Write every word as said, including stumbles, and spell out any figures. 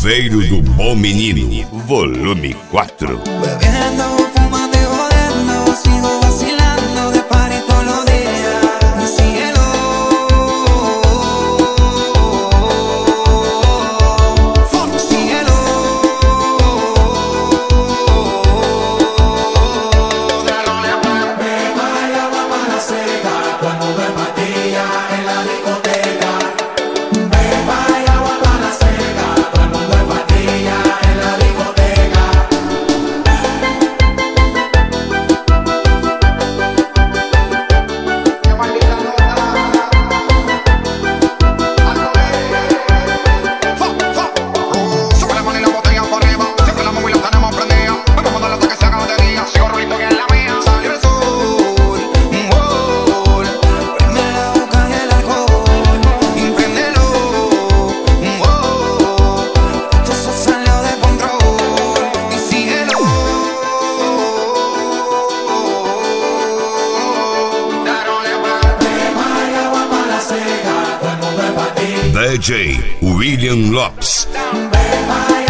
Chuveiro do Bom Menino, volume quatro. Bebiendo, fumando y jodiendo, sigo vacilando de party todos los días. Mi cielo, fuck cielo. Beba y agua para la seca, todo el mundo en pastilla en la discoteca. Beba y agua para la seca, todo el mundo en pastilla en la discoteca. Sube la mano y la botella por arriba. Siempre la móvil la tenemos prendida. Vamos a darle hasta que se haga batería. Sigo rolito que es la mía. Salió el sol, un gol. Prende la boca y el alcohol. Impréndelo, un gol. Esto se salió de control. Y síguelo. Beba y agua para la seca, todo el mundo en pastilla. D J William Lopes. Beba